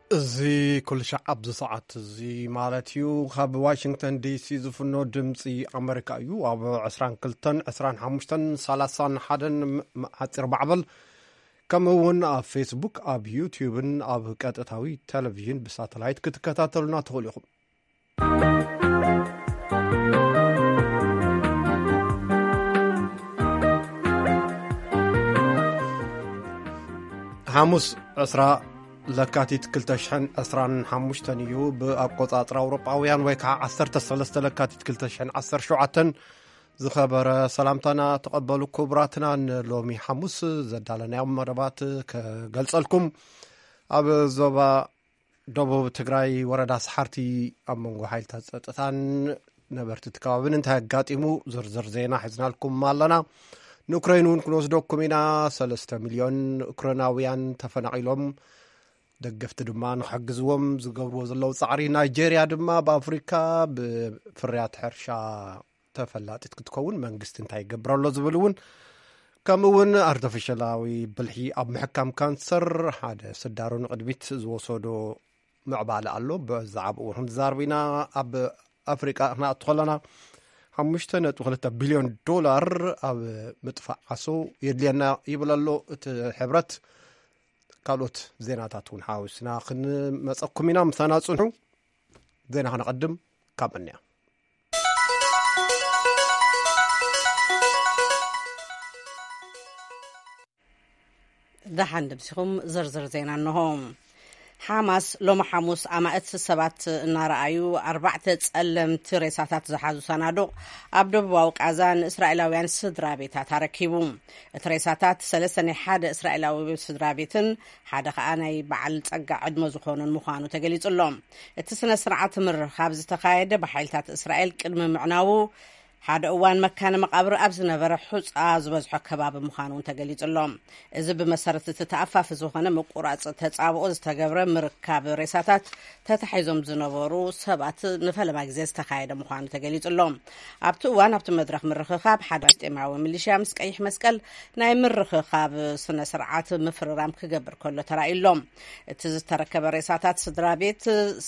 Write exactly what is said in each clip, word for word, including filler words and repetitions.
زي كل شعب ساعات زي مالتيو خاب واشنطن دي سي زفنو دمصي امريكا يو اب عشرين كلتن عشرين خمستن ثلاثين حدن حصر بعبل كمون اب فيسبوك اب يوتيوب اب قطتاوي تلفزيون بساتلايت كتكتاتلونا تخليكم حمص اسرا لكاتيت كلتشحن أسران حمشتن يو بأبقاطر أوروباويان ويكا عصرت الثلاثة لكاتيت كلتشحن عصر شعاتن زخبر سلامتنا تقبلوا كبراتنا لومي حمص زدالنا يوم مربات كقلصلكم أب زوبا دوبو تقراي وردا سحارتي أمونغو حيل تاتان نبرت تكاوبن انتهى قاتمو زرزر زينا حزنا لكم مالنا نوكراينون كنوزدوكم إنا ثلاثة مليون أوكراناويان تفنعيلهم دقفت دمان حقزوم زقبرو زلو صعري نيجيريا دما بافريكا بفريات حرشا تفلاتت كتكون منقست انتهي قبرالو زبلون كامون ارتفشلاوي بلحي اب محكام كانسر هذا سدارون قدبيت زوصودو معبالة اللو بزعب ورهم زاربينا اب افريكا احنا ادخلنا خمسة وخلطة بليون دولار اب مدفع عصو يدلينا يبلالو حبرت قالوت زيناتاتون حاوسنا خن مسقكمينا مسانا صنحو زينا هنقدم كابنيا دحن دبسكم زرزر زينا انهم حماس لوم حموس أما أتسبات نارأيو أربعة تسألم تريساتات زحازو سنادو أبدو بواوك عزان إسرائيلاويان سدرابيتات هركيبوم تريساتات سلساني حاد إسرائيلاوي سدرابيتن حاد خاني بعل تقع عدم زخون المخانو تقليت اللوم اتسنا سرعة مر خابز تقايد بحيلتات إسرائيل كلمة معناو هذا أوان مكان مقابر أبز نبر حوص آزوز حكباب مخانون تقليد اللوم إذا بمسارة تتعفف زوخنا مقورات تتعبوز تقبر مركاب ريساتات تتحيزم زنبورو سبات نفل مجزيز تقايد مخانون تقليد اللوم أبتو أوان أبتو مدرخ مرخخاب حدا استمعوا مليشيا مسك أيح مسكال ناي مرخخاب سنة سرعات مفررام كقبر كله ترى اللوم تزز تركب ريساتات صدرابيت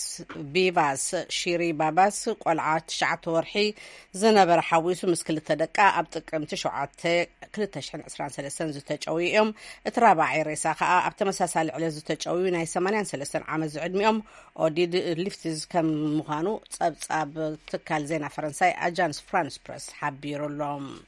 بيباس شيري باباس قلعات شعات ورحي زنبر حويسو مسكل تدقا أبتقم تشعات كلتشحن عسران سلسان زو تجاويهم اترابعي ريساقا أبتمساسال على زو تجاوي ناي سمانيان سلسان عامز عدميهم وديد ليفتز كم مغانو تصاب تصاب تكال زينا فرنساي أجانس فرانس بريس حبيرو لهم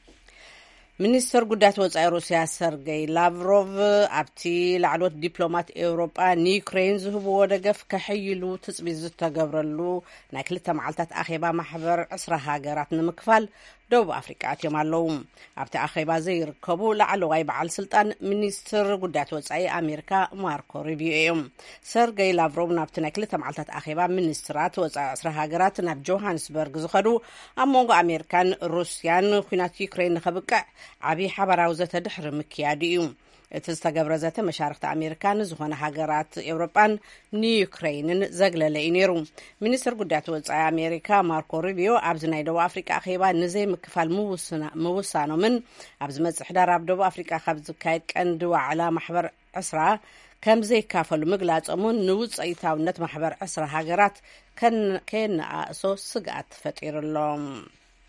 منستر قدات وزاي روسيا سرغي لافروف أبتي لعلوت ديبلومات أوروبا نيوكرين زهبو ودقف كحيلو تسبيز تقبرلو ناكلتا معلتات أخيبا محبر عسرة هاقرات نمكفال دوب أفريقيا يوم اللوم أبتي أخيبا زي ركبو لعلو غايب على سلطان منستر قدات وزاي أمريكا ماركو ريبيو سرغي لافروف نابتي ناكلتا معلتات أخيبا منسترات وزاي عسرة هاقرات ناب جوهانسبرغ زخدو أمونغو أمريكان روسيان خينات يوكرين نخبقع عبي حبراو زته دحر مكياديو تستقبر زته مشاركة أمريكان زخون هاجرات أوروبان نيوكرين زغلل إنيرو منستر قدات وزاي أمريكا ماركو ريبيو أبز نايدو أفريقيا أخيبا نزي مكفال موسنا موسانو من أبز مصحدار أبدو أفريقيا خبز كايد كندو على محبر عسرة كم زي كافلو مقلات أمون نوز أيتاونت محبر عسرة هاجرات كان كان أسو سقات فتير اللوم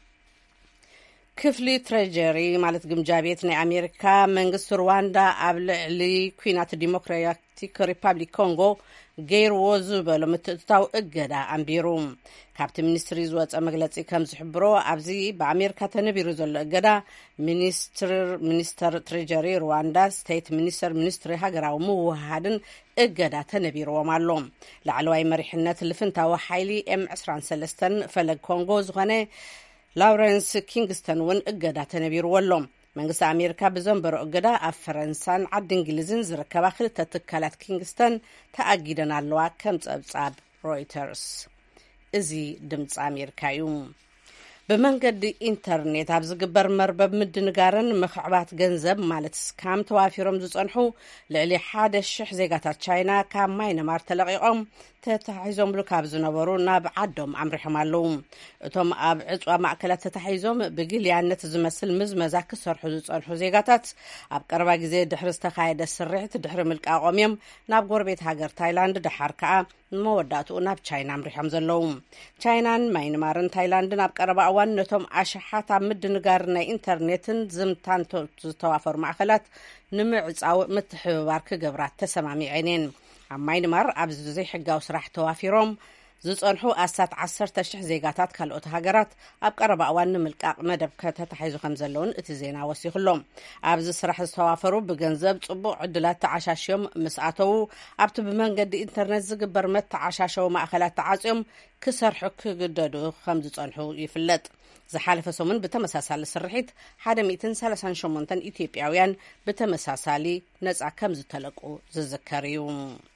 كفلي تريجري مالت جمجابيتنا أمريكا منغس رواندا قبل لكوينات ديمقراطيك ريبابليك كونغو غير وزو بلو متتاو اقدا أمبيروم كابتن منستري زوات أمغلاتي كم زحبرو أبزي بأمريكا تنبيرو زل اقدا منستر منستر تريجري رواندا ستيت منستر منستري هاقراو موهادن اقدا تنبيرو مالوم لعلواي مريحنات اللفنتا وحايلي ام عسران سلستن فلق كونغو زغاني لاورنس كينغستون ون اقدا تنبير ولوم منغس أمريكا بزنبر اقدا أفرنسان عد انجليزين زركبا خلطة تكالات كينغستون تأقيدن اللوا كم تأبصاب رويترز ازي دمت أمريكا يوم بمنقد إنترنت عبز قبر مربب مدنقارن مخعبات جنزب مالت سكام توافيرهم زصنحو لعلي حاد الشح زيقاتات تشاينا كام ماين مار تلقيقهم تتحيزهم لكاب زنبرو ناب عدهم عمرحهم اللوم اتهم اب عطوا معكلات تتحيزهم بقيل يعني تزمسل مزمزا كسرحو زصنحو زيقاتات اب قربا جزي دحر استخايد السريحت دحر ملك اقوميم ناب قربيت هاجر تايلاند دحر كا موداتو ناب تشاينا عمرحهم زلوم تشاينان ماين مارن تايلاند ناب قربا وان نتهم عشحات مدنقارنا إنترنتن زمتان توافر معخلات نمعصاو متحبار كغبرات تسمامي عينين عماين مار ابز زي حقاو سراح توافيروم زصنحو اسات عشرة شح زيغاتات كالوت هاجرات اب قربا وان ملقاق مدب كتتحيزو خمزلون اتي زينا وسيخلوم ابز سراح توافرو بغنزب صبو عدلات تعشاشيوم مساتو ابت بمنقد انترنت زغبر مت تعشاشو ماخلات تعاصيوم كسرحو كغددو خمز صنحو يفلط زحالف سومن بتمساسال سرحيت واحد مئة وثلاثة وثمانين ኢትዮጵያውያን በተመሳሳሊ ነጻ ከምዝ ተለቁ ዝዝከሪዩ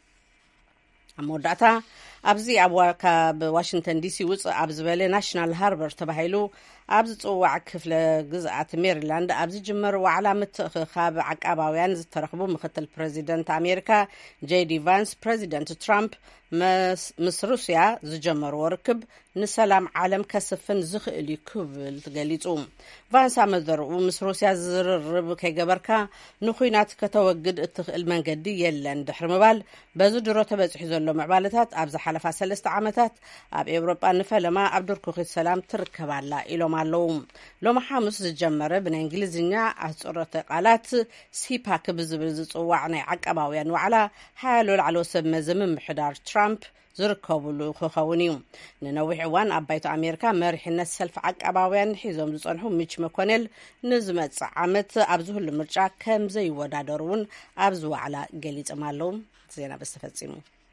አሞዳታ አብዚ አብዋካ በዋሽንግተን ዲሲ ውጽ አብዝ በለ ናሽናል ሃርበር ተባሂሉ አብዝ ጽዋዕ ክፍለ ግዛት ሜሪላንድ አብዝ ጅመር ወዓላመት ኻብ ዓቃባውያን ዝተረኽቡ ምክትል ፕሬዚደንት አሜሪካ ጄዲ ቫንስ ፕሬዚደንት ትራምፕ ምስ ሩስያ ዝጀመሩ ወርክብ ንሰላም ዓለም ከስፍን ዝኽእል ይክብል ተገሊጹ ቫንስ አመዘሩ ምስ ሩስያ ዝርርብ ከገበርካ ንኹይናት ከተወግድ እትኽእል መንገዲ የለን ድሕር ምባል በዙ ድሮ ተበጽሕ ዘሎ ምዕባለታት አብዝ ሓለፋ ሰለስተ ዓመታት አብ ኤውሮጳ ንፈለማ አብዱርኩኺት ሰላም ትርከባላ ኢሎም አለው ሎም ሐሙስ ዝጀመረ ብናይ እንግሊዝኛ አጽሮተ ቃላት ሲፓክ ብዝብል ዝጽዋዕ ናይ ዓቃባውያን ዋዕላ ሓያሎ ላዕሎ ሰብ መዘም ምሕዳር ትራምፕ ዝርከቡሉ ክኸውን እዩ ንነዊሕ እዋን አባይቱ አሜሪካ መሪሕነት ሰልፍ ዓቃባውያን ሒዞም ዝጸንሑ ሚች መኮኔል ንዝመጽእ ዓመት ኣብ ዝህሉ ምርጫ ከም ዘይወዳደሩን ኣብ ዝዋዕላ ገሊጾም ኣለው ዜና በስተፈጺሙ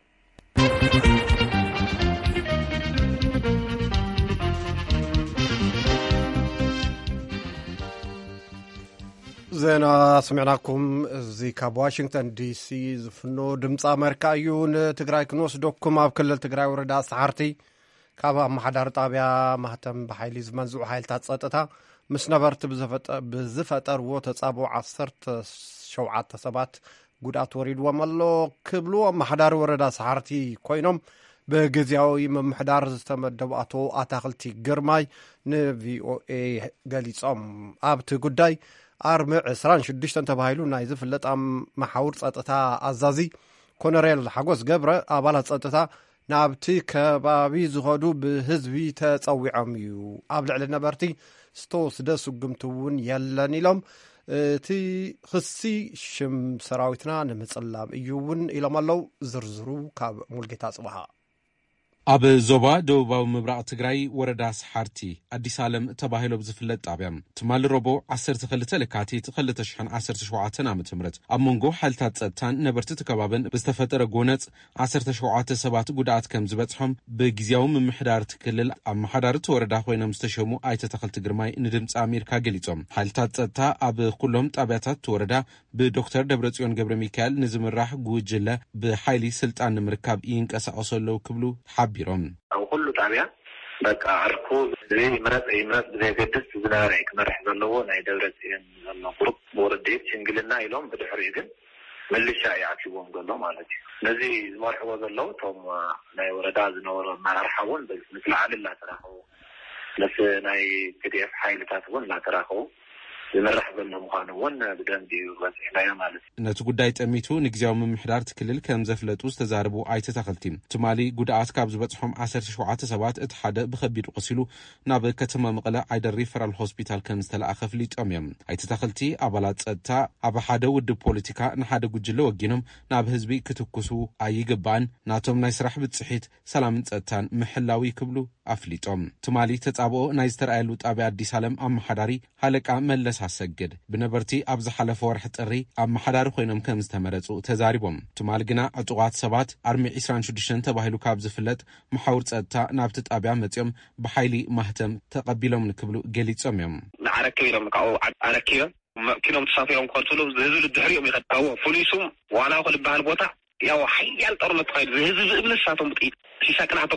زينا سمعناكم زي كاب واشنطن دي سي زفنو دمص امريكا يون تግራይ ክንወስደኩም ኣብ ክልል ትግራይ ወረዳ ሰዓርቲ ካብ ማሕዳር ጣብያ ማህተም በሓይሊ ዝመንዝዑ ሓይልታት ጸጥታ ምስ ነበርቲ ብዝፈጠርዎ ተጻብኦ ዓሰርተ ሸውዓተ ሰባት ጉዳት ወሪድዎም ኣሎ ክብሉ ማሕዳር ወረዳ ሰዓርቲ ኮይኖም በግዚያዊ መምሕዳር ዝተመደቡ አቶ አታክልቲ ግርማይ ንቪኦኤ ገሊጾም ኣብቲ ጉዳይ አርሚ عشرين وستة ተባሂሉ ናይ ዝፍለጥ ማሐውር ጸጥታ አዛዚ ኮሎኔል ሓጎስ ገብረ አባላት ጸጥታ ናብቲ ከባቢ ዝኸዱ ብህዝቢ ተጸዊዖም እዩ ኣብ ልዕሊ ነበርቲ ዝተወስደ ስጉምቱውን የለን ኢሎም እቲ ክሲ ሽም ሰራዊትና ንምጽላም እዩውን ኢሎም ኣለው ዝርዝሩ ካብ ሙልጌታ ጽባሃ ኣብ ዞባ ደቡባዊ ምብራቕ ትግራይ ወረዳ ሰሓርቲ ኣዲስ ዓለም ተባሂሉ ዝፍለጥ ጣብያ ትማል ረቦ ዓሰርተ ክልተ ለካቲት ክልተ ሽሕን ዓሰርተ ሸውዓተ ዓመተ ምህረት ኣብ መንጎ ሓይልታት ጸጥታን ነበርቲ ተከባበን ብዝተፈጠረ ጎነጽ ዓሰርተ ሸውዓተ ሰባት ጉዳት ከም ዝበጽሖም ብግዚያዊ ምምሕዳር ክልል ኣመሓዳርቲ ወረዳ ኮይኖም ዝተሸሙ ኣይተ ተኽልቲ ግርማይ ንድምፂ ኣሜሪካ ገሊጾም ሓይልታት ጸጥታ ኣብ ኩሎም ጣብያታት ወረዳ ብዶክተር ደብረጽዮን ገብረ ሚካኤል ንዝምራሕ ጉጅለ ብሓይሊ ስልጣን ንምርካብ ይንቀሳቀሱ ክብሉ ቢሮም او كل طابع በቃ አርኮ ዘይ ምረጥ ይምረጥ ዘገደስ ዝናራይ ከመርሕ ዘለዎ ናይ ደብረጽዮን ዘሎ ግሩፕ ወረዴት ሽንግልና ኢሎም ብድሕሪ ግን መልሻ ያዕትዎም ዘሎ ማለት እዩ ነዚ ዝመርሕዎ ዘሎ ቶም ናይ ወረዳ ዝነበሩ ማራርሓውን በስምስላዓል ላተራኸቡ ነስ ናይ ፒዲኤፍ ሓይልታት እውን ላተራኸቡ ዝመርሕ ዘሎ ምዃኑውን ብደንቢ ወጽሕናዮ ማለት እዩ ነቲ ጉዳይ ጠሚቱ ንግዚያዊ ምምሕዳር ትክልል ከም ዘፍለጡ ዝተዛረቡ ኣይተ ተኽልቲ ትማሊ ጉዳት ካብ ዝበጽሖም ዓሰርተ ሸውዓተ ሰባት እቲ ሓደ ብከቢድ ቆሲሉ ናብ ከተማ መቐለ ዓይደር ሪፈራል ሆስፒታል ከም ዝተለኣኸ ፍሊጦም እዮም ኣይተ ተኽልቲ ኣባላት ጸጥታ ኣብ ሓደ ውድብ ፖለቲካ ንሓደ ጉጅለ ወጊኖም ናብ ህዝቢ ክትኩሱ ኣይግባእን ናቶም ናይ ስራሕ ብጽሒት ሰላምን ጸጥታን ምሕላዊ ክብሉ ኣፍሊጦም ትማሊ ተጻብኦ ናይ ዝተርኣየሉ ጣብያ አዲስ ዓለም ኣመሓዳሪ ሃለቃ መለስ አሰግድ ብነበርቲ ኣብ ዝሓለፈ ወርሕ ጥሪ ኣመሓዳሪ ኮይኖም ከም ዝተመረጹ ተዛሪቦም ትማል ግና ዕጡቃት ሰባት አርሚ عشرين وستة ተባሂሉ ካብ ዝፍለጥ መሐውር ጸጥታ ናብቲ ጣብያ መጽኦም ብሓይሊ ማህተም ተቀቢሎም ንክብሉ ገሊጾም እዮም ንዓረከይሎም ካው ዓረከዮም መኪኖም ተሳፊሮም ኮንትሉ ዝህዝሉ ድሕሪኦም ይኸታው ፖሊሱም ዋላ ኸልባህል ቦታ ያው ሓያል ጦርነት ኸይድ ዝህዝብ እምነሳቶም ብጥይት ሲሳቅና ተቆይሶም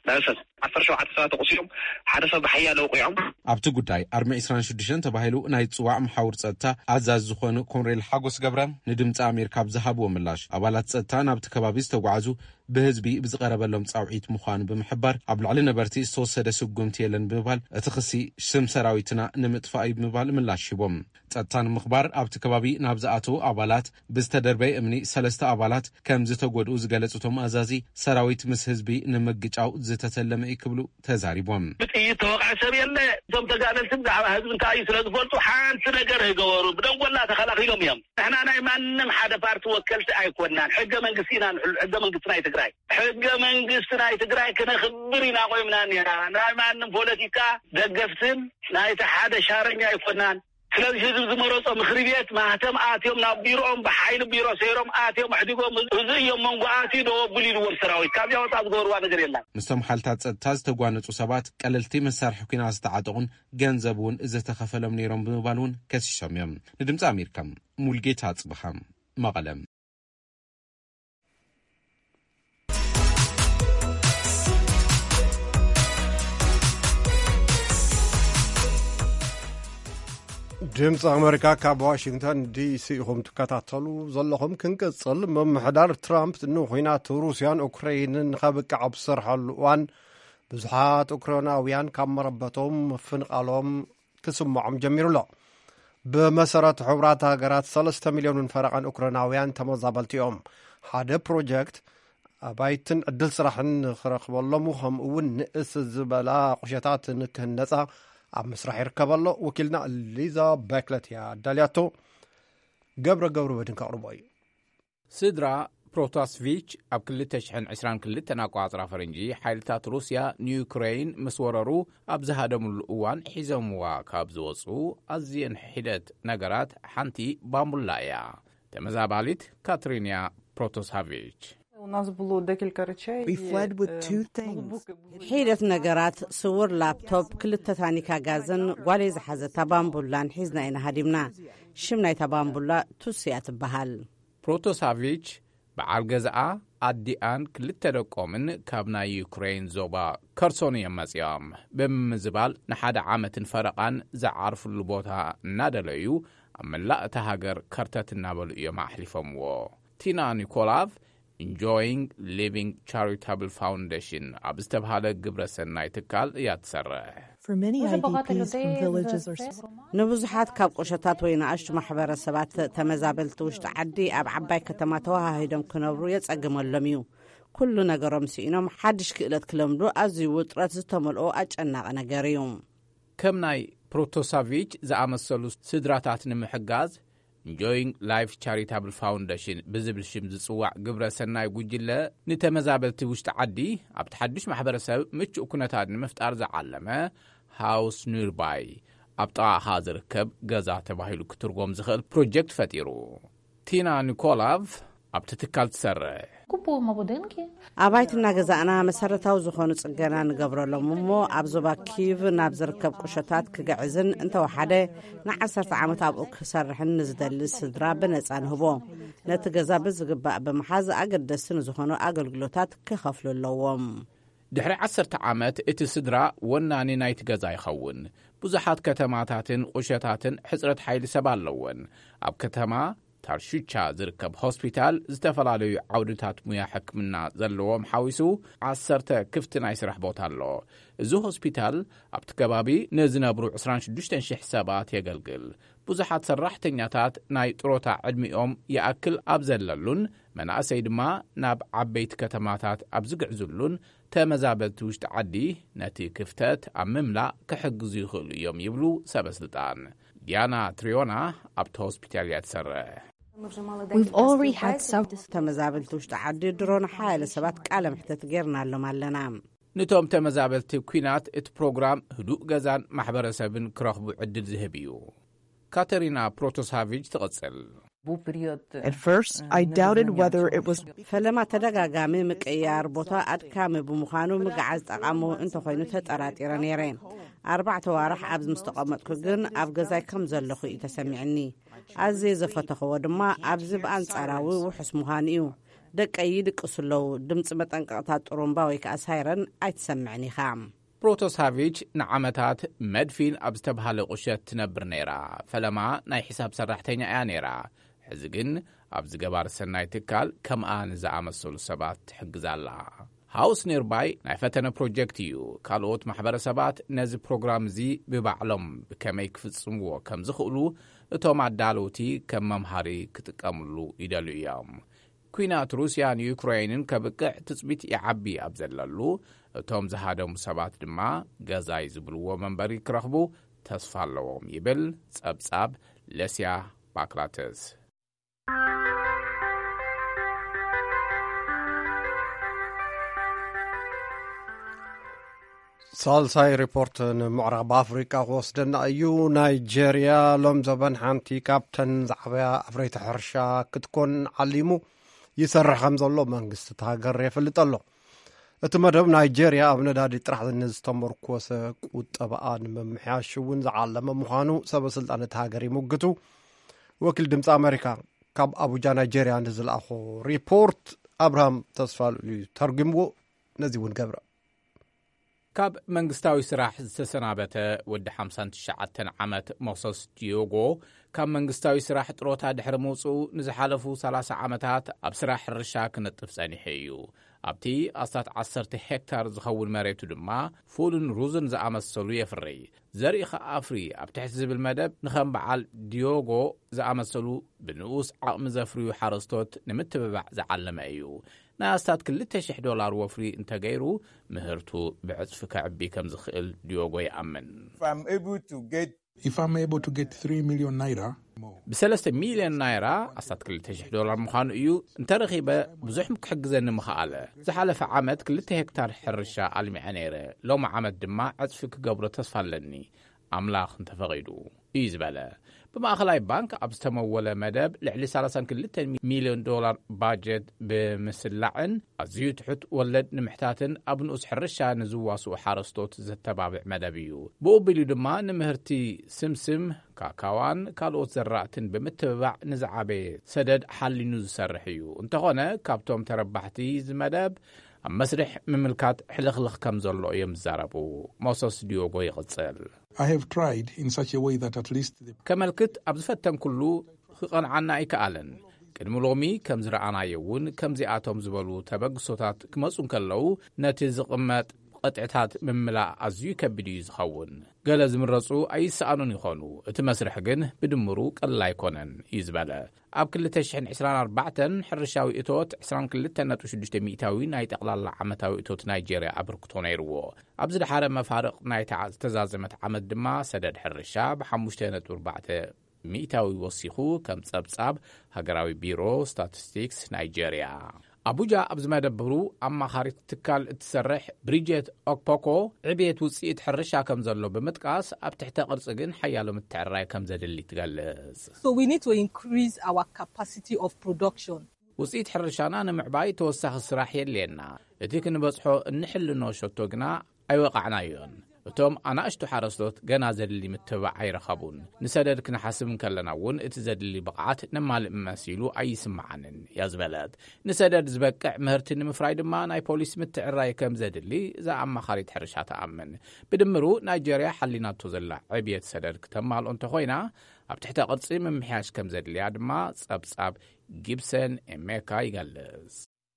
ناسا عشرة شو عشرة تقصيهم حدث بحياة لو قيام أبتو قداي أرمي إسران شدشان تباهلو نايت سواع محاور سأتا عزاز زخون كونريل حاقوس قبرا ندمت أمير كاب زهاب وملاش أبالات سأتا نابت كبابيز توقعزو بهزبي بزغرب اللهم تساوعيت مخان بمحبار عبل علينا برتي صوص سدسو قمتيلن بمبال اتخسي شسم سراويتنا نمتفاي بمبال ملاش شبوم سأتان مخبار أبت كبابي نابزاتو أبالات بزتدربي امني سلسة أبالات كم زتو قدو زغالتوتم أزازي سراويت مس هزبي نمججاو زتتلم يكبلو تزاري بوم بتي توقع سبي الله ثم تقابل تبع هزب انتاي سلازفولتو حان سنقر يقورو بدون ولا تخلق يوم يوم احنا انا ما نم حدا فارت وكلت ايكونان حقه من قسينا حقه من قسنا يتقراي حقه من قسنا يتقراي كنا خبرينا قويمنا يا انا ما نم بوليتيكا دقفتن نايت حدا شارኛ يكونان ስለዚህ ህዝብ ዝመረጾ ምክሪ ቤት ማህተም አትዮም ናብ ቢሮኦም በኃይል ቢሮ ሰይሮም አትዮም አሕዲጎም እዚዮም መንጓአቲ ደወብል ይልወር ሰራዊት ካብ ያወጣ ዝገበርዋ ነገር የለን ምስቶም ሓልታት ጸጥታ ዝተጓነጹ ሰባት ቀለልቲ መሳርሒ ኩናት ዝተዓጠቑን ገንዘቡን ዝተኸፈሎም ነይሮም ብምባሉን ከሲሶም እዮም ንድምፂ ኣሜሪካ ሙልጌታ ጽብሃ መቐለም ድምፂ ኣሜሪካ ካብ ዋሽንግተን ዲሲ ኢኹም ትከታተሉ ዘለኹም ክንቅጽል መምሕዳር ትራምፕ ንኹናት ሩስያን ኡክራይንን ከብቅዕ ኣብ ዝሰርሓሉ እዋን ብዙሓት ኡክራይናውያን ካብ መረበቶም ፍንቃሎም ክስምዖም ጀሚሩ ኣሎ ብመሰረት ሕቡራት ሃገራት ሰለስተ ሚልዮንን ፈረቓን ኡክራይናውያን ተመዛበልቲ እዮም ሓደ ፕሮጀክት ኣባይትን ዕድል ስራሕን ክረኽበሎም ከምኡ እውን ንእስ ዝበላ ቁሸታት ንክህነፃ ኣብ ምስራሕ ይርከበሎ ወኪልና ሊዛ ባክለትያ ዳልያቶ ገብረ ገብረ በድን ከቕርቦ እዩ ስድራ ፕሮታስቪች ኣብ ክልተ ሽሕን ዒስራን ክልተን ኣቋፅራ ፈረንጂ ሓይልታት ሩስያ ንዩክሬን ምስ ወረሩ ኣብ ዝሃደሙሉ እዋን ሒዞምዋ ካብ ዝወፁ ኣዝየን ሒደት ነገራት ሓንቲ ባምቡላ እያ ተመዛባሊት ካትሪንያ ፕሮታስቪች We fled with two things. ሒደት ነገራት ስውር ላፕቶፕ ክልተ ታኒካ ጋዝን ጓሌ ዝሓዘታ ባምቡላን ሒዝና ኢና ሃዲምና ሽም ናይታ ባምቡላ ቱስያ ትበሃል ፕሮታስቪች በዓል ገዝኣ ኣዲኣን ክልተ ደቆምን ካብ ናይ ዩክሬን ዞባ ከርሶን እዮም መጺኦም ብምዝባል ንሓደ ዓመትን ፈረቓን ዝዓርፍሉ ቦታ እናደለዩ ኣብ መላእ እታ ሃገር ከርተት እናበሉ እዮም ኣሕሊፎምዎ ቲና ኒኮላቭ Enjoying Living Charitable Foundation ኣብ ዝተብሃለ ግብረ ሰናይ ትካል እያ ትሰርሕ For many I D Ps from villages or ንብዙሓት ካብ ቁሸታት ወይ ንኣሽቱ ማሕበረሰባት ተመዛበልቲ ውሽጢ ዓዲ ኣብ ዓባይ ከተማ ተዋሃሂዶም ክነብሩ የጸግመሎም እዩ ኩሉ ነገሮም ስኢኖም ሓድሽ ክእለት ክለምዱ ኣዝዩ ውጥረት ዝተመልኦ ኣጨናቂ ነገር እዩ ከም ናይ ፕሮታስቪች ዝኣመሰሉ ስድራታት ንምሕጋዝ Enjoying Life Charitable Foundation ብዝብል ሽም ዝጽዋዕ ግብረ ሰናይ ጉጅለ ንተመዛበልቲ ውሽጢ ዓዲ ኣብ ተሓድሽ ማሕበረሰብ ምቹእ ኩነታት ንምፍጣር ዝዓለመ ሃውስ ኒርባይ ኣብ ጥቓኻ ዝርከብ ገዛ ተባሂሉ ክትርጎም ዝኽእል ፕሮጀክት ፈጢሩ ቲና ኒኮላቭ ኣብቲ ትካል ትሰርሕ ኣባይትና ገዛእና መሰረታዊ ዝኾኑ ጽገና ንገብረሎም እሞ ኣብ ዞባ ኪቭ ናብ ዝርከብ ቁሸታት ክግዕዝን እንተወሓደ ንዓሰርተ ዓመት ኣብኡ ክሰርሕን ንዝደሊ ስድራ ብነጻ ንህቦ ነቲ ገዛ ብዝግባእ ብምሓዝ ኣገደስቲ ንዝኾኑ ኣገልግሎታት ክኸፍሉ ኣለዎም ድሕሪ ዓሰርተ ዓመት እቲ ስድራ ወናኒ ናይቲ ገዛ ይኸውን ብዙሓት ከተማታትን ቁሸታትን ሕፅረት ሓይሊ ሰብ ኣለዎን ኣብ ከተማ ታርሹቻ ዝርከብ ሆስፒታል ዝተፈላለዩ ዓውድታት ሙያ ሕክምና ዘለዎም ሓዊሱ ዓሰርተ ክፍቲ ናይ ስራሕ ቦታ ኣሎ እዚ ሆስፒታል ኣብቲ ከባቢ ንዝነብሩ ዒስራን ሽዱሽተ ሽሕ ሰባት የገልግል ብዙሓት ሰራሕተኛታት ናይ ጥሮታ ዕድሚኦም ይኣክል ኣብ ዘለሉን መናእሰይ ድማ ናብ ዓበይቲ ከተማታት ኣብ ዝግዕዝሉን ተመዛበልቲ ውሽጢ ዓዲ ነቲ ክፍተት ኣብ ምምላእ ክሕግዙ ይኽእሉ እዮም ይብሉ ሰበስልጣን ዲያና ትሪዮና ኣብቲ ሆስፒታል እያ ትሰርሕ We've already had some ተመዛበልቲ ውሽጢ ዓዲ ድሮን ሓያለ ሰባት ቃለ ምሕተት ጌርናሎም ኣለና ንቶም ተመዛበልቲ ኩናት እቲ ፕሮግራም ህዱእ ገዛን ማሕበረሰብን ክረኽቡ ዕድል ዝህብ እዩ ካተሪና ፕሮታስቪች ትቕጽል At first, I doubted whether it was ፈለማ ተደጋጋሚ ምቅያር ቦታ ኣድካሚ ብምዃኑ ምግዓዝ ጠቓሙ እንተኾይኑ ተጠራጢረ ነይረ ኣርባዕተ ዋርሕ ኣብ ምስተቐመጥኩ ግን ኣብ ገዛይ ከም ዘለኹ እዩ ተሰሚዕኒ ኣዝየ ዘፈተኽዎ ድማ ኣብዚ ብኣንጻራዊ ውሑስ ምዃኑ እዩ ደቀይ ድቅሱለው ድምፂ መጠንቀቕታት ጥሩምባ ወይ ከዓ ሳይረን ኣይትሰምዕን ኢኻ። ፕሮቶሳቪች ንዓመታት መድፊን ኣብ ዝተባሃለ ቁሸት ትነብር ነይራ። ፈለማ ናይ ሒሳብ ሰራሕተኛ እያ ነይራ። ሕዚ ግን ኣብ ዝገባር ሰናይ ትካል ከምኣ ንዝኣመሰሉ ሰባት ትሕግዛላ። ሃውስ ኒርባይ ናይ ፈተነ ፕሮጀክት እዩ። ካልኦት ማሕበረሰባት ነዚ ፕሮግራም እዚ ብባዕሎም ብከመይ ክፍጽምዎ ከም ዝኽእሉ እቶም ኣዳለውቲ ከም መምሃሪ ክጥቀምሉ ይደልዩ እዮም። ኩናት ሩስያን ዩክራይንን ከብቅዕ ትጽቢት ይዓቢ ኣብ ዘለሉ እቶም ዝሃደሙ ሰባት ድማ ገዛይ ዝብልዎ መንበሪ ክረኽቡ ተስፋ ኣለዎም ይብል ጸብጻብ ለስያ ባክራተስ። ሳልሳይ ሪፖርት ንምዕራብ ኣፍሪቃ ክወስደና እዩ። ናይጀርያ ሎም ዘበን ሓንቲ ካብተን ዛዕበያ ኣፍረይቲ ሕርሻ ክትኮን ዓሊሙ ይሰርሕ ከም ዘሎ መንግስቲ ሃገር የፍልጥ ኣሎ። እቲ መደብ ናይጀርያ ኣብ ነዳዲ ጥራሕ ንዝተመርኮሰ ቁጠባኣ ንምምሕያሽ እውን ዝዓለመ ምዃኑ ሰበስልጣን እቲ ሃገር ይሙግቱ። ወኪል ድምፂ ኣሜሪካ ካብ ኣቡጃ ናይጀርያ ንዝለኣኾ ሪፖርት ኣብርሃም ተስፋልዩ ተርጉምዎ ነዚ እውን ገብረ። ካብ መንግስታዊ ስራሕ ዝተሰናበተ ወዲ ሓምሳን ትሽዓተን ዓመት ሞሶስ ዲዮጎ ካብ መንግስታዊ ስራሕ ጥሮታ ድሕሪ ምውፅኡ ንዝሓለፉ ሰላሳ ዓመታት ኣብ ስራሕ ሕርሻ ክነጥፍ ጸኒሐ እዩ። ኣብቲ ኣስታት ዓሰርተ ሄክታር ዝኸውን መሬቱ ድማ ፉልን ሩዝን ዝኣመሰሉ የፍሪ። ዘሪእኻ ኣፍሪ ኣብ ትሕቲ ዝብል መደብ ንኸም በዓል ዲዮጎ ዝኣመሰሉ ብንኡስ ዓቕሚ ዘፍርዩ ሓረስቶት ንምትብባዕ ዝዓለመ እዩ። ናይ ኣስታት ክልተ ሽሕ ዶላር ወፍሪ እንተገይሩ ምህርቱ ብዕጽፊ ከዕቢ ከም ዝኽእል ዲዮጎ ይኣምን። If I'm able to get three million naira ብሰለስተ ሚልዮን ናይራ ኣስታት ክልተ ሽሕ ዶላር ምዃኑ እዩ እንተረኺበ ብዙሕ ክሕግዘኒ ምኽኣለ። ዝሓለፈ ዓመት ክልተ ሄክታር ሕርሻ ኣልሚዐ ነይረ። ሎሚ ዓመት ድማ ዕጽፊ ክገብሮ ተስፋ ኣለኒ ኣምላኽ እንተፈቒዱ እዩ ዝበለ። ብማእኸላይ ባንክ ኣብ ዝተመወለ መደብ ልዕሊ ሰላሳ ክልተ ሚልዮን ዶላር ባጀት ብምስላዕን ኣዝዩ ትሑት ወለድ ንምሕታትን ኣብ ንኡስ ሕርሻ ንዝዋስኡ ሓረስቶት ዘተባብዕ መደብ እዩ። ብኡቢሉ ድማ ንምህርቲ ስምስም ካካዋን ካልኦት ዘራእትን ብምትብባዕ ንዝዓበየ ሰደድ ሓሊኑ ዝሰርሕ እዩ። እንተኾነ ካብቶም ተረባሕቲ ዝመደብ ኣብ መስርሕ ምምልካት ሕልኽልኽ ከም ዘሎ እዮም ዝዛረቡ። ሞሶስ ዲዮጎ ይቕጽል። I have tried in such a way that at least the... ከመልክት ኣብ ዝፈተን ኩሉ ክቐንዓና ኣይከኣለን። ቅድሚ ሎሚ ከም ዝረኣናዮ እውን ከምዚኣቶም ዝበሉ ተበግሶታት ክመፁን ከለዉ ነቲ ዝቕመጥ ቅጥዕታት ምምላእ ኣዝዩ ከቢድ እዩ ዝኸውን። ገለ ዝምረፁ ኣይሰኣኑን ይኾኑ። እቲ መስርሕ ግን ብድምሩ ቀሊል ኣይኮነን እዩ ዝበለ። ኣብ ክልተ ሽሕን ዒስራን ኣርባዕተን ሕርሻዊ እቶት ዒስራን ክልተ ነጥቢ ሽዱሽተ ሚእታዊ ናይ ጠቕላላ ዓመታዊ እቶት ናይጀርያ ኣበርክቶ ነይርዎ። ኣብ ዝድሓረ መፋርቕ ናይ ዝተዛዘመት ዓመት ድማ ሰደድ ሕርሻ ብሓሙሽተ ነጥቢ ኣርባዕተ ሚእታዊ ወሲኹ ከም ጸብጻብ ሃገራዊ ቢሮ ስታቲስቲክስ ናይጀርያ። ኣቡጃ ኣብ ዝመደብሩ ኣማኻሪት ትካል እትሰርሕ ብሪጀት ኦክፖኮ ዕብየት ውፅኢት ሕርሻ ከም ዘሎ ብምጥቃስ ኣብ ትሕተ ቅርፂ ግን ሓያሎ ምትዕርራይ ከም ዘድሊ ትገልጽ። So we need to increase our capacity of production. ውፅኢት ሕርሻና ንምዕባይ ተወሳኺ ስራሕ የድልየና። እቲ ክንበጽሖ እንሕልኖ ሸቶ ግና ኣይወቃዕናዮን። እቶም ኣናእሽቱ ሓረስቶት ገና ዘድሊ ምትብባዕ ኣይረኸቡን። ንሰደድ ክንሓስብ ከለና እውን እቲ ዘድሊ ብቕዓት ነማልእ መሲሉ ኣይስምዓንን እያ ዝበለት። ንሰደድ ዝበቅዕ ምህርቲ ንምፍራይ ድማ ናይ ፖሊስ ምትዕራይ ከም ዘድሊ እዛ ኣማኻሪት ሕርሻ ተኣምን። ብድምሩ ናይጀርያ ሓሊናቶ ዘላ ዕብየት ሰደድ ክተማልኦ እንተኾይና ኣብ ትሕተ ቅርፂ ምምሕያሽ ከም ዘድልያ ድማ ጸብጻብ ጊብሰን ኤሜካ ይገልጽ።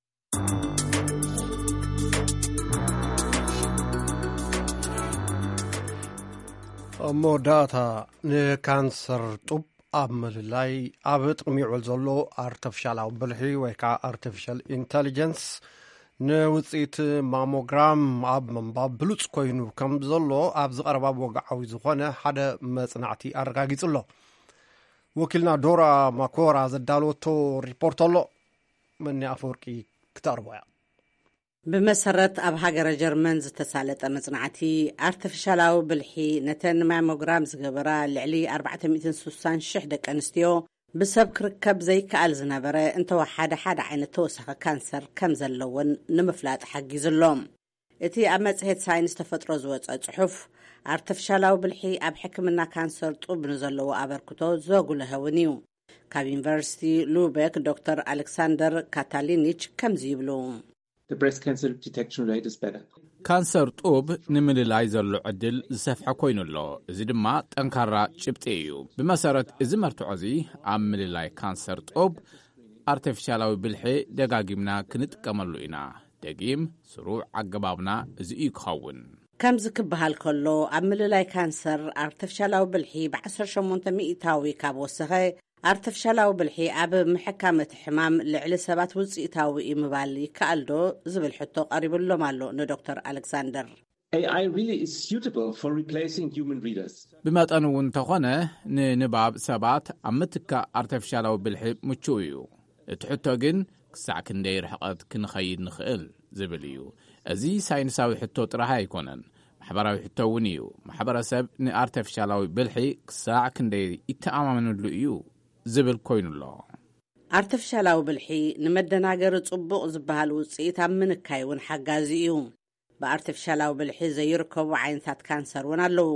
መወዳእታ ንካንሰር ጡብ ኣብ ምልላይ ኣብ ጥቕሚ ይውዕል ዘሎ ኣርቲፊሻላዊ ብልሒ ወይ ከዓ ኣርቲፊሻል ኢንተሊጀንስ ንውፅኢት ማሞግራም ኣብ ምንባብ ብሉፅ ኮይኑ ከም ዘሎ ኣብ ዝቐረባ ወግዓዊ ዝኾነ ሓደ መጽናዕቲ ኣረጋጊጹ ኣሎ። ወኪልና ዶራ ማኮራ ዘዳለወቶ ሪፖርት ኣሎ። መኒ ኣፈወርቂ ክተቕርቦ እያ። ብመሰረት ኣብ ሃገረ ጀርመን ዝተሳለጠ መጽናዕቲ ኣርቲፊሻላዊ ብልሒ ነተን ማሞግራም ዝገበራ ልዕሊ ኣርባዕተ ሚእትን ስሳን ሽሕ ደቂ ኣንስትዮ ብሰብ ክርከብ ዘይከኣል ዝነበረ እንተወሓደ ሓደ ዓይነት ተወሳኺ ካንሰር ከም ዘለዎን ንምፍላጥ ሓጊዙሎም። እቲ ኣብ መጽሔት ሳይንስ ተፈጥሮ ዝወፀ ጽሑፍ ኣርቲፊሻላዊ ብልሒ ኣብ ሕክምና ካንሰር ጡብ ንዘለዎ ኣበርክቶ ዘጉልህ እውን እዩ። ካብ ዩኒቨርሲቲ ሉቤክ ዶክተር ኣሌክሳንደር ካታሊኒች ከምዚ ይብሉ The breast cancer detection rate is better. ካንሰር ጡብ ንምልላይ ዘሎ ዕድል ዝሰፍሐ ኮይኑሎ እዚ ድማ ጠንካራ ጭብጢ እዩ ብመሰረት እዚ መርትዖ እዚ ኣብ ምልላይ ካንሰር ጡብ ኣርቲፊሻላዊ ብልሒ ደጋጊምና ክንጥቀመሉ ኢና ደጊም ስሩዕ ኣገባብና እዚ እዩ ክኸውን ከምዚ ክበሃል ከሎ ኣብ ምልላይ ካንሰር ኣርቲፊሻላዊ ብልሒ ብ18 ሚእታዊ ካብ ወሰኸ ኣርቲፊሻላዊ ብልሒ ኣብ ምሕካመት ሕማም ልዕሊ ሰባት ውፅኢታዊ ምባል ይከኣልዶ ዝብል ሕቶ ቀሪብሎም ኣሎ ንዶክተር ኣሌክሳንደር A I really is suitable for replacing human readers. ብመጠኑ እውን ተኾነ ንንባብ ሰባት ኣብ ምትካ ኣርቲፊሻላዊ ብልሒ ምቹው እዩ እቲ ሕቶ ግን ክሳዕ ክንደይ ርሕቐት ክንኸይድ ንኽእል ዝብል እዩ እዚ ሳይንሳዊ ሕቶ ጥራሕ ኣይኮነን ማሕበራዊ ሕቶ እውን እዩ ማሕበረሰብ ንኣርቲፊሻላዊ ብልሒ ክሳዕ ክንደይ ይተኣማመነሉ እዩ ዝብል ኮይኑሎ ኣርቲፊሻላዊ ብልሒ ንመደናገሪ ጽቡቕ ዝበሃል ውፅኢት ኣብ ምንካይ እውን ሓጋዚ እዩ ብኣርቲፊሻላዊ ብልሒ ዘይርከቡ ዓይነታት ካንሰር እውን ኣለዉ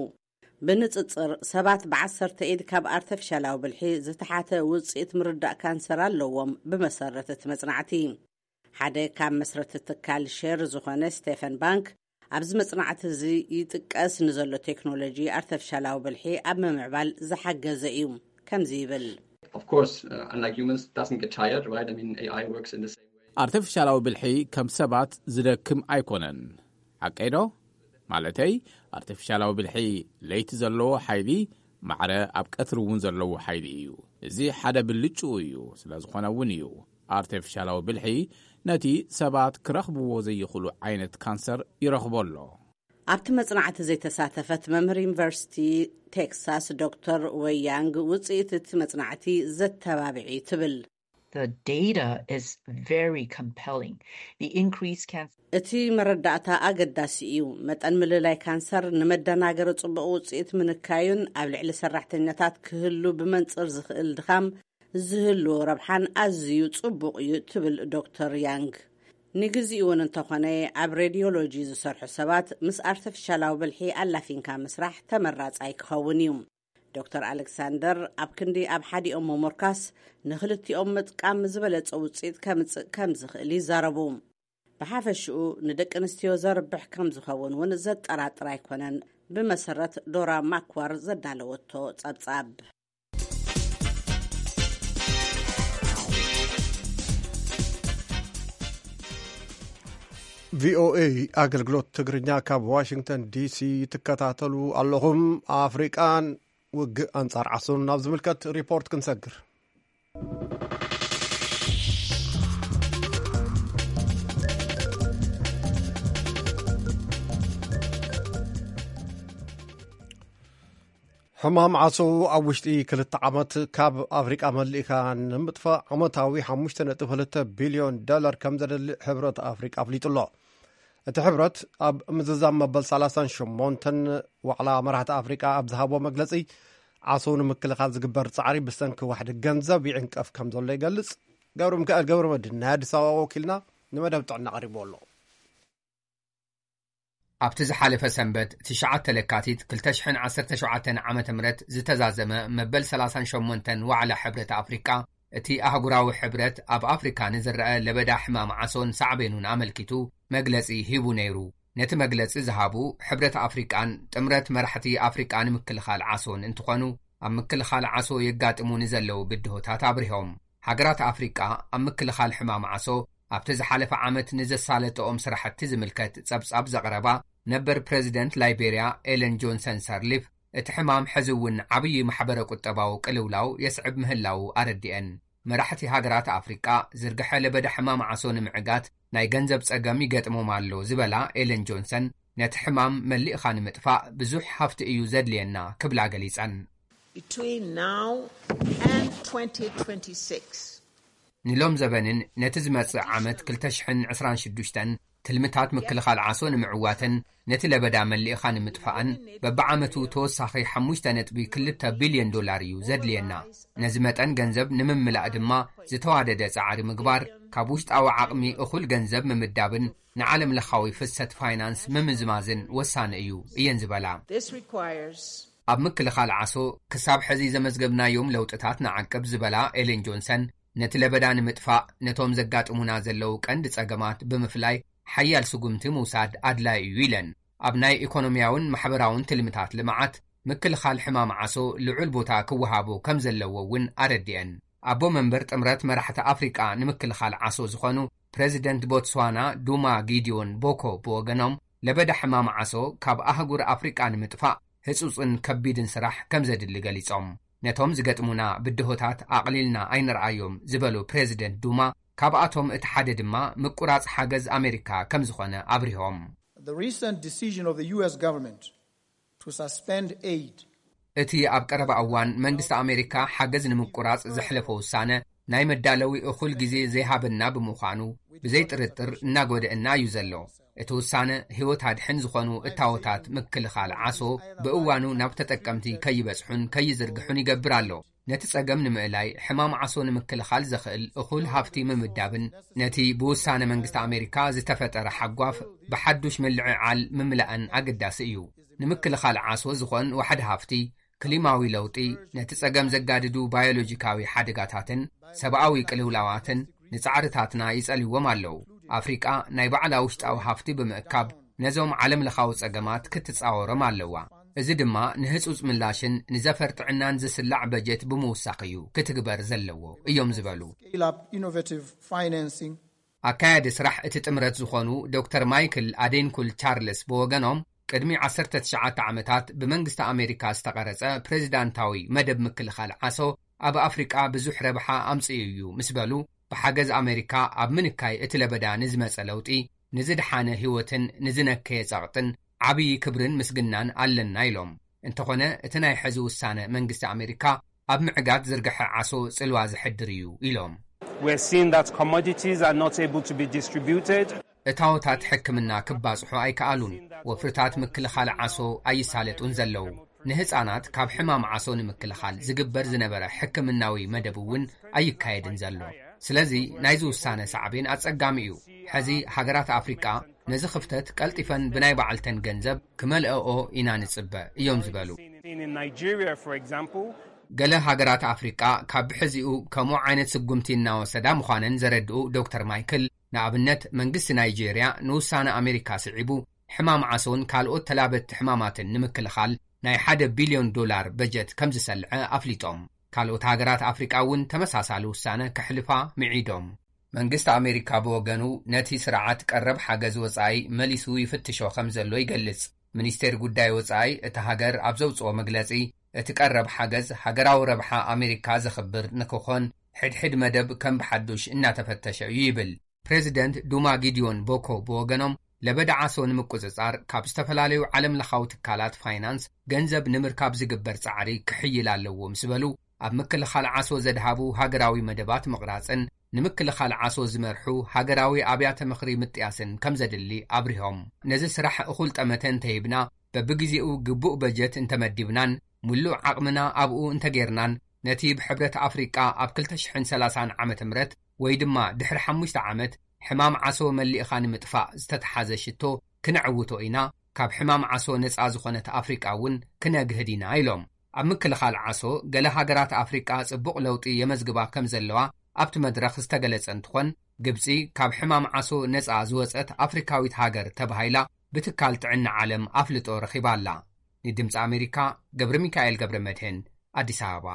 ብንጽጽር ሰባት ብዓሰርተ ኢድ ካብ ኣርቲፊሻላዊ ብልሒ ዝተሓተ ውፅኢት ምርዳእ ካንሰር ኣለዎም ብመሰረት እቲ መጽናዕቲ ሓደ ካብ መስረቲ ትካል ሼር ዝኾነ ስቴፈን ባንክ ኣብዚ መጽናዕቲ እዚ ይጥቀስ ንዘሎ ቴክኖሎጂ ኣርቲፊሻላዊ ብልሒ ኣብ ምምዕባል ዝሓገዘ እዩ ከምዚ ይብል Of course, uh, unlike humans, doesn't get tired, right? I mean, A I works in the same way. ኣርቲፊሻላዊ ብልሒ ከም ሰባት ዝደክም ኣይኮነን ዓቀይዶ ማለተይ ኣርቲፊሻላዊ ብልሒ ለይቲ ዘለዎ ሓይሊ ማዕረ ኣብ ቀትሪ እውን ዘለዎ ሓይሊ እዩ እዚ ሓደ ብልጩ እዩ ስለ ዝኾነ እውን እዩ ኣርቲፊሻላዊ ብልሒ ነቲ ሰባት ክረኽብዎ ዘይኽእሉ ዓይነት ካንሰር ይረኽበሎ ኣብቲ መጽናዕቲ ዘይተሳተፈት መምህር ዩኒቨርሲቲ ቴክሳስ ዶክተር ወያንግ ውፅኢት እቲ መጽናዕቲ ዘተባብዒ ትብል The data is very compelling. The increase cancer እቲ መረዳእታ ኣገዳሲ እዩ መጠን ምልላይ ካንሰር ንመደናገሪ ጽቡቕ ውፅኢት ምንካዩን ኣብ ልዕሊ ሰራሕተኛታት ክህሉ ብመንጽር ዝኽእል ድኻም ዝህሉ ረብሓን ኣዝዩ ጽቡቕ እዩ ትብል ዶክተር ያንግ ንግዚ እውን እንተኾነ ኣብ ሬዲዮሎጂ ዝሰርሑ ሰባት ምስ ኣርቲፊሻላዊ ብልሒ ኣላፊንካ ምስራሕ ተመራጻይ ክኸውን እዩ ዶክተር ኣሌክሳንደር ኣብ ክንዲ ኣብ ሓዲኦም መሞርካስ ንኽልቲኦም ምጥቃም ዝበለጸ ውፅኢት ከምጽእ ከም ዝኽእል ይዛረቡ ብሓፈሽኡ ንደቂ ኣንስትዮ ዘርብሕ ከም ዝኸውን እውን ዘጠራጥር ኣይኮነን ብመሰረት ዶራ ማክዋር ዘዳለወቶ ጸብጻብ ቪኦኤ ኣገልግሎት ትግርኛ ካብ ዋሽንግተን ዲሲ ትከታተሉ ኣለኹም ኣፍሪቃን ውግእ ኣንጻር ዓሱን ናብ ዝምልከት ሪፖርት ክንሰግር ሕማም ዓሶ ኣብ ውሽጢ ክልተ ዓመት ካብ ኣፍሪቃ መሊእካ ንምጥፋእ ዓመታዊ ሓሙሽተ ነጥቢ ክልተ ቢልዮን ዶላር ከም ዘደልእ ሕብረት ኣፍሪቃ ኣፍሊጡሎ እቲ ሕብረት ኣብ ምዝዛም መበል ሰላሳን ሸሞንተን ዋዕላ መራሕቲ ኣፍሪቃ ኣብ ዝሃቦ መግለጺ ዓሶ ንምክልኻል ዝግበር ጻዕሪ ብሰንኪ ዋሕዲ ገንዘብ ይዕንቀፍ ከም ዘሎ ይገልጽ ገብረ ሚካኤል ገብረ መድህን ናይ ኣዲስ ኣበባ ወኪልና ንመደብ ጥዕና ቀሪብዎ ኣሎ ኣብቲ ዝሓለፈ ሰንበት ትሽዓተ ለካቲት ክልተ ሽሕን ዓሰርተ ሸውዓተ ዓመተ ምህረት ዝተዛዘመ መበል ሰላሳን ሸሞንተን ዋዕላ ሕብረት ኣፍሪቃ እቲ ኣህጉራዊ ሕብረት ኣብ ኣፍሪካ ንዝረአ ለበዳ ሕማም ዓሶን ሳዕቤኑን ኣመልኪቱ መግለጺ ሂቡ ነይሩ ነቲ መግለጺ ዝሃቡ ሕብረት ኣፍሪቃን ጥምረት መራሕቲ ኣፍሪቃ ንምክልኻል ዓሶን እንትኾኑ ኣብ ምክልኻል ዓሶ የጋጥሙ ንዘለዉ ግድሆታት ኣብሪሆም ሃገራት ኣፍሪቃ ኣብ ምክልኻል ሕማም ዓሶ ኣብቲ ዝሓለፈ ዓመት ንዘሳለጠኦም ስራሕቲ ዝምልከት ጸብጻብ ዘቕረባ ነበር ፕሬዚደንት ላይቤርያ ኤለን ጆንሰን ሰርሊፍ እቲ ሕማም ሕዚ እውን ዓብዪ ማሕበረ ቁጠባዊ ቅልውላው የስዕብ ምህላው ኣረዲአን መራሕቲ ሃገራት ኣፍሪቃ ዝርግሐ ለበዳ ሕማም ዓሶ ንምዕጋት ናይ ገንዘብ ጸገም ይገጥሞም ኣሎ ዝበላ ኤለን ጆንሰን ነቲ ሕማም መሊእኻ ንምጥፋእ ብዙሕ ሃፍቲ እዩ ዘድልየና ክብላ ገሊጸን ንሎም ዘበንን ነቲ ዝመጽእ ዓመት ክልተ ሽሕን ዕስራን ሽዱሽተን ትልምታት ምክልኻል ዓሶ ንምዕዋትን ነቲ ለበዳ መሊእኻ ንምጥፋእን በብዓመቱ ተወሳኺ ሓሙሽተ ነጥቢ ክልተ ቢልዮን ዶላር እዩ ዘድልየና ነዚ መጠን ገንዘብ ንምምላእ ድማ ዝተዋደደ ጻዕሪ ምግባር ካብ ውሽጣዊ ዓቕሚ እኹል ገንዘብ ምምዳብን ንዓለም ለኻዊ ፍሰት ፋይናንስ ምምዝማዝን ወሳኒ እዩ እየን ዝበላ ኣብ ምክልኻል ዓሶ ክሳብ ሕዚ ዘመዝገብናዮም ለውጥታት ንዓቅብ ዝበላ ኤሌን ጆንሰን ነቲ ለበዳ ንምጥፋእ ነቶም ዘጋጥሙና ዘለው ቀንዲ ጸገማት ብምፍላይ ሓያል ስጉምቲ ምውሳድ ኣድላይ እዩ ኢለን። ኣብ ናይ ኢኮኖምያውን ማሕበራውን ትልምታት ልምዓት ምክልኻል ሕማም ዓሶ ልዑል ቦታ ክወሃቦ ከም ዘለዎ እውን ኣረዲአን። ኣቦ መንበር ጥምረት መራሕቲ ኣፍሪቃ ንምክልኻል ዓሶ ዝኾኑ ፕሬዚደንት ቦትስዋና ዱማ ጊዲዮን ቦኮ ብወገኖም ለበዳ ሕማም ዓሶ ካብ ኣህጉር ኣፍሪቃ ንምጥፋእ ህጹጽን ከቢድን ስራሕ ከም ዘድሊ ገሊጾም ነቶም ዝገጥሙና ብድሆታት ኣቕሊልና ኣይንርኣዮም ዝበሉ ፕሬዚደንት ዱማ ካብኣቶም እቲ ሓደ ድማ ምቁራጽ ሓገዝ ኣሜሪካ ከም ዝኾነ ኣብሪሆም The recent decision of the U S government to suspend aid እቲ ኣብ ቀረባ እዋን መንግስቲ ኣሜሪካ ሓገዝ ንምቁራጽ ዘሕለፈ ውሳነ ናይ መዳለዊ እኹል ግዜ ዘይሃበና ብምዃኑ ብዘይ ጥርጥር እናጎድአና እዩ ዘሎ። እቲ ውሳነ ህይወት ኣድሕን ዝኾኑ እታወታት ምክልኻል ዓሶ ብእዋኑ ናብ ተጠቀምቲ ከይበጽሑን ከይዝርግሑን ይገብር ኣሎ። ነቲ ጸገም ንምእላይ ሕማም ዓሶ ንምክልኻል ዘኽእል እኹል ሃፍቲ ምምዳብን ነቲ ብውሳነ መንግስቲ ኣሜሪካ ዝተፈጠረ ሓጓፍ ብሓዱሽ ምልዕዓል ምምላእን ኣገዳሲ እዩ። ንምክልኻል ዓሶ ዝኾን ዋሕድ ሃፍቲ ክሊማዊ ለውጢ ነቲ ጸገም ዘጋድዱ ባዮሎጂካዊ ሓደጋታትን ሰብኣዊ ቅልውላዋትን ንጻዕርታትና ይጸልይዎም ኣለዉ። ኣፍሪቃ ናይ ባዕላ ውሽጣዊ ሃፍቲ ብምእካብ ነዞም ዓለም ለኻዊ ጸገማት ክትጻወሮም ኣለዋ። እዚ ድማ ንህጹጽ ምላሽን ንዘፈርጥዕናን ዝስላዕ በጀት ብምውሳኽ እዩ ክትግበር ዘለዎ እዮም ዝበሉ። ኣካያዲ ስራሕ እቲ ጥምረት ዝኾኑ ዶክተር ማይክል ኣዴንኩል ቻርልስ ብወገኖም ቅድሚ ዓሰርተ ትሽዓተ ዓመታት ብመንግስቲ ኣሜሪካ ዝተቐረጸ ፕሬዚዳንታዊ መደብ ምክልኻል ዓሶ ኣብ ኣፍሪቃ ብዙሕ ረብሓ ኣምጽኡ እዩ ምስ በሉ ብሓገዝ ኣሜሪካ ኣብ ምንካይ እቲ ለበዳ ንዝመጸ ለውጢ ንዝድሓነ ህይወትን ንዝነከየ ጸቕጥን ዓብዪ ክብርን ምስግናን ኣለና ኢሎም። እንተኾነ እቲ ናይ ሕዚ ውሳነ መንግስቲ ኣሜሪካ ኣብ ምዕጋት ዝርግሐ ዓሶ ጽልዋ ዝሕድር እዩ ኢሎም። እታወታት ሕክምና ክባጽሑ ኣይከኣሉን። ወፍርታት ምክልኻል ዓሶ ኣይሳለጡን ዘለዉ። ንህፃናት ካብ ሕማም ዓሶ ንምክልኻል ዝግበር ዝነበረ ሕክምናዊ መደብ እውን ኣይካየድን ዘሎ። ስለዚ ናይዚ ውሳነ ሳዕቤን ኣጸጋሚ እዩ። ሕዚ ሃገራት ኣፍሪቃ ነዚ ክፍተት ቀልጢፈን ብናይ ባዕልተን ገንዘብ ክመልአኦ ኢና ንጽበ እዮም ዝበሉ። ገለ ሃገራት ኣፍሪቃ ካብ ብሕዚኡ ከምኡ ዓይነት ስጉምቲ እናወሰዳ ምዃነን ዘረድኡ ዶክተር ማይክል ንኣብነት መንግስቲ ናይጄርያ ንውሳነ ኣሜሪካ ስዒቡ ሕማም ዓሶን ካልኦት ተላበቲ ሕማማትን ንምክልኻል ናይ ሓደ ቢልዮን ዶላር በጀት ከም ዝሰልዐ ኣፍሊጦም። ካልኦት ሃገራት ኣፍሪቃ እውን ተመሳሳሊ ውሳነ ከሕልፋ ምዒዶም። መንግስቲ ኣሜሪካ ብወገኑ ነቲ ስርዓት ቀረብ ሓገዝ ወጻኢ መሊሱ ይፍትሾ ከም ዘሎ ይገልጽ። ሚኒስቴር ጉዳይ ወጻኢ እቲ ሃገር ኣብ ዘውፅኦ መግለጺ እቲ ቀረብ ሓገዝ ሃገራዊ ረብሓ ኣሜሪካ ዘኽብር ንክኾን ሕድሕድ መደብ ከም ብሓዱሽ እናተፈተሸ እዩ ይብል። ፕሬዚደንት ዱማ ጊዲዮን ቦኮ ብወገኖም ለበዳ ዓሶ ንምቁጽጻር ካብ ዝተፈላለዩ ዓለም ለኻዊ ትካላት ፋይናንስ ገንዘብ ንምርካብ ዝግበር ጻዕሪ ክሕይል ኣለዎ ምስ በሉ ኣብ ምክልኻል ዓሶ ዘድሃቡ ሃገራዊ መደባት ምቕራጽን ንምክልኻል ዓሶ ዝመርሑ ሃገራዊ ኣብያተ ምኽሪ ምጥያስን ከም ዘድሊ ኣብሪሆም ነዚ ስራሕ እኹል ጠመተ እንተሂብና በብግዚኡ ግቡእ በጀት እንተመዲብናን ሙሉእ ዓቕምና ኣብኡ እንተጌርናን ነቲ ብሕብረት ኣፍሪቃ ኣብ ክልተ ሽሕን ሰላሳን ዓመተ ምህረት ወይ ድማ ድሕሪ ሓሙሽተ ዓመት ሕማም ዓሶ መሊእኻ ንምጥፋእ ዝተተሓዘ ሽቶ ክንዕውቶ ኢና። ካብ ሕማም ዓሶ ነፃ ዝኾነት ኣፍሪቃ እውን ክነግህድ ኢና ኢሎም። ኣብ ምክልኻል ዓሶ ገለ ሃገራት ኣፍሪቃ ጽቡቕ ለውጢ የመዝግባ ከም ዘለዋ ኣብቲ መድረኽ ዝተገለጸ እንትኾን ግብፂ ካብ ሕማም ዓሶ ነፃ ዝወፀት ኣፍሪካዊት ሃገር ተባሂላ ብትካል ጥዕና ዓለም ኣፍልጦ ረኺባ ኣላ። ንድምፂ ኣሜሪካ ገብረ ሚካኤል ገብረ መድህን ኣዲስ ኣበባ።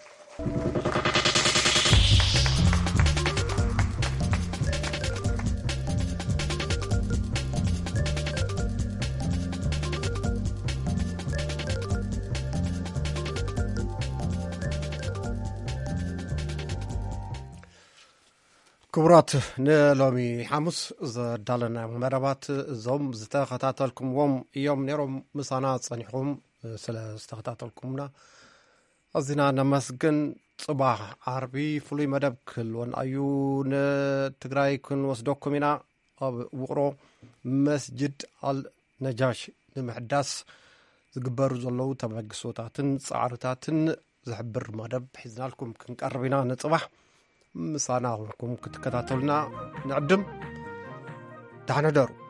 ክቡራት ንሎሚ ሓሙስ ዘዳለና መደባት እዞም ዝተኸታተልኩምዎም እዮም ነይሮም። ምሳና ጸኒሕኩም ስለ ዝተኸታተልኩምና ኣዝና ነመስግን። ጽባሕ ዓርቢ ፍሉይ መደብ ክህልወን እዩ ንትግራይ ክንወስደኩም ኢና። ኣብ ውቕሮ መስጅድ ኣልነጃሽ ንምሕዳስ ዝግበሩ ዘለዉ ተመግሶታትን ጻዕርታትን ዝሕብር መደብ ሒዝናልኩም ክንቀርብ ኢና ንጽባሕ ምሳና ኹንኩም ክትከታተሉና ንዕድም። ደህና ደሩ።